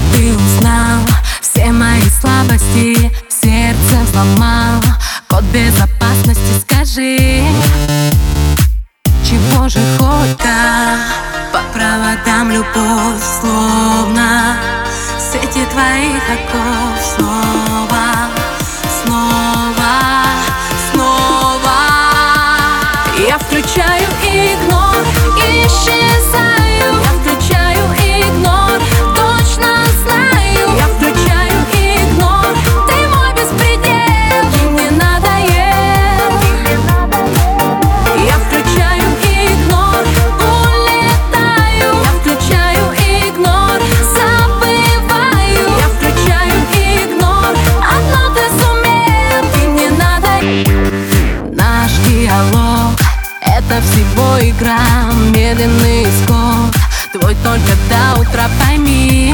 Ты узнал все мои слабости, сердце взломал. Код безопасности, скажи, чего же хоть-то? По проводам любовь, словно сети твоих оков. Снова, снова, снова я включаю игнор и исчезаю. Я включаю игнор, точно знаю. Я включаю игнор, ты мой беспредел, ты мне надоел. Я включаю игнор, улетаю. Я включаю игнор, забываю. Я включаю игнор, одно ты сумел, ты мне надоел. Наш диалог — это всего игра, медленный исход твой только до утра, пойми.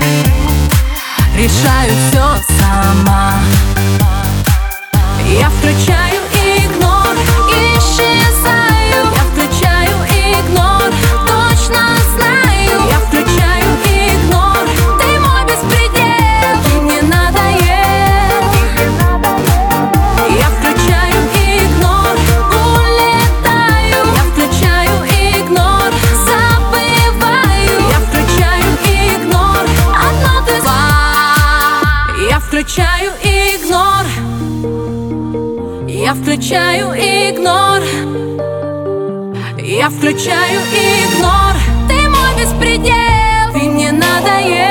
Решаю все сама. Я включаю игнор и исчезаю. Я включаю игнор, точно знаю. Я включаю игнор, ты мой беспредел, ты мне надоел. Я включаю игнор, улетаю. Я включаю игнор, забываю. Я включаю игнор, одно ты два. Я включаю игнор. Я включаю игнор. Я включаю игнор, ты мой беспредел, ты мне надоел.